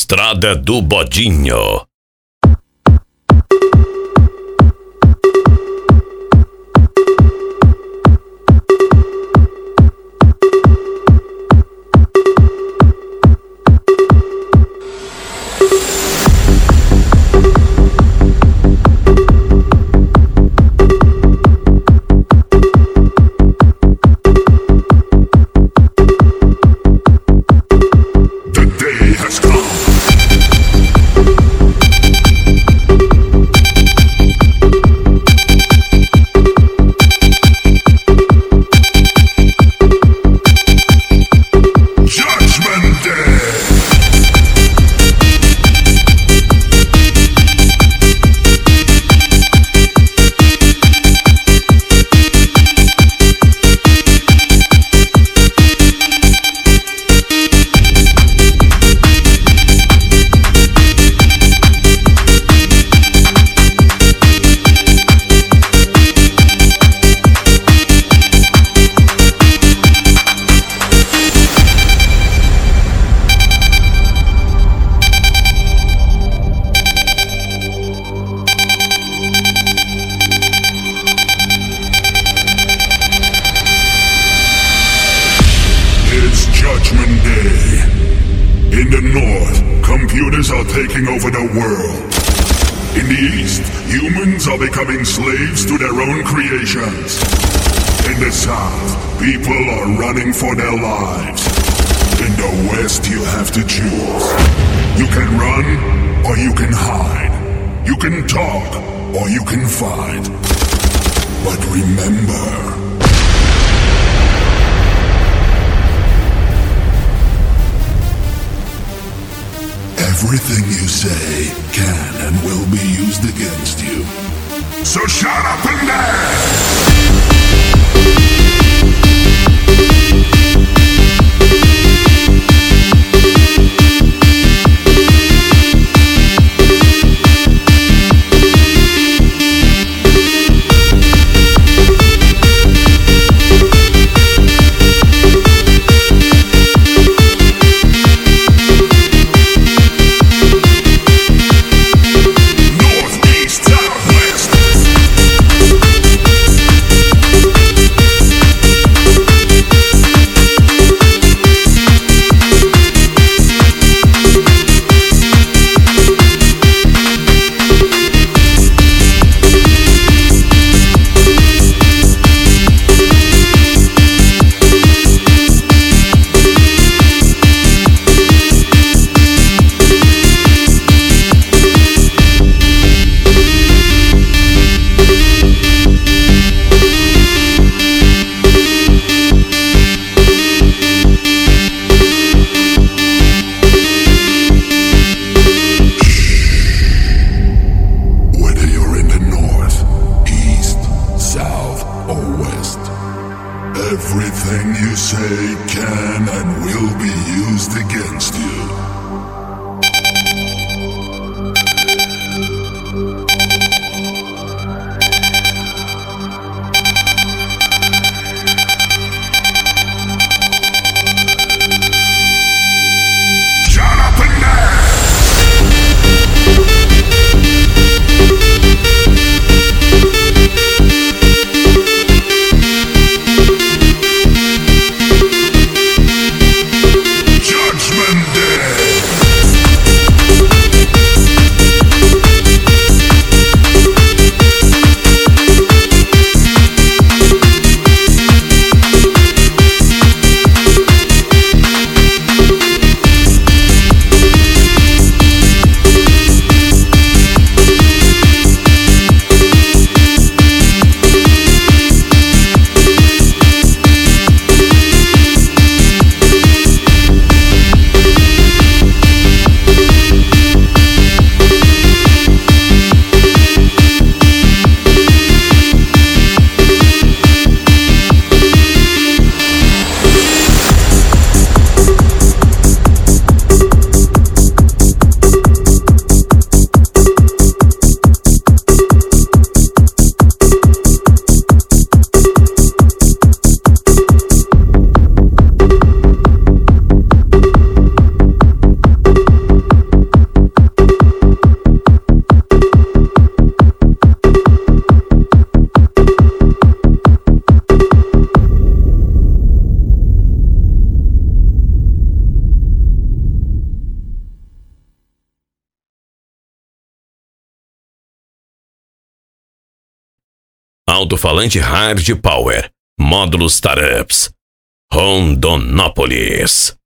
Estrada do Bodinho. Judgment Day. In the north, computers are taking over the world. In the east, humans are becoming slaves to their own creations. In the south, people are running for their lives. In the west, you have to choose. You can run, or you can hide. You can talk, or you can fight. But remember, everything you say can and will be used against you. So shut up and dance! Northeast, southwest. Alto-falante Hard Power. Módulos Startups. Rondonópolis.